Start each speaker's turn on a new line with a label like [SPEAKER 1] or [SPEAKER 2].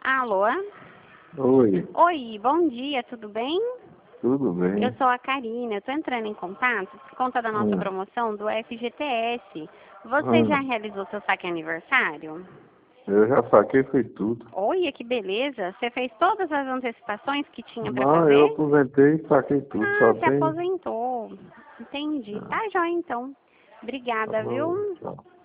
[SPEAKER 1] Alô?
[SPEAKER 2] Oi,
[SPEAKER 1] Oi, bom dia, tudo bem?
[SPEAKER 2] tudo bem?
[SPEAKER 1] Eu sou a Karina, eu tô entrando em contato por conta da nossa promoção do FGTS. Você já realizou seu saque aniversário?
[SPEAKER 2] Eu já saquei, foi tudo.
[SPEAKER 1] Olha, que beleza! Você fez todas as antecipações que tinha para
[SPEAKER 2] Não, eu
[SPEAKER 1] fazer?
[SPEAKER 2] aposentei e saquei tudo,
[SPEAKER 1] Ah,
[SPEAKER 2] só
[SPEAKER 1] se
[SPEAKER 2] tem.
[SPEAKER 1] aposentou. Entendi. Tá, joia, então.
[SPEAKER 2] Tá
[SPEAKER 1] Obrigada,
[SPEAKER 2] bom,
[SPEAKER 1] viu?
[SPEAKER 2] tchau.